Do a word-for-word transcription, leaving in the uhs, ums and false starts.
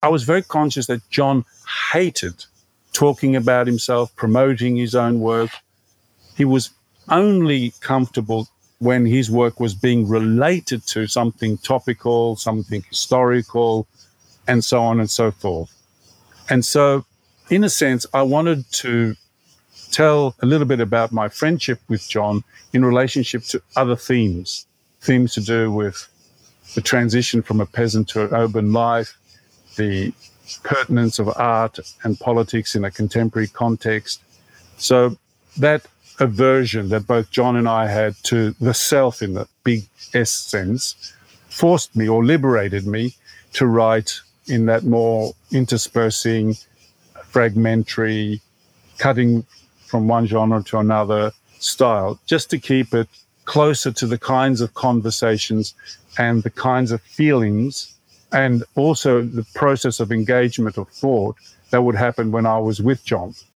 I was very conscious that John hated talking about himself, promoting his own work. He was only comfortable when his work was being related to something topical, something historical, and so on and so forth. And so, in a sense, I wanted to tell a little bit about my friendship with John in relationship to other themes, themes to do with the transition from a peasant to an urban life, the pertinence of art and politics in a contemporary context. So that aversion that both John and I had to the self in the big S sense forced me or liberated me to write in that more interspersing, fragmentary, cutting from one genre to another style, just to keep it closer to the kinds of conversations and the kinds of feelings and also the process of engagement of thought that would happen when I was with John.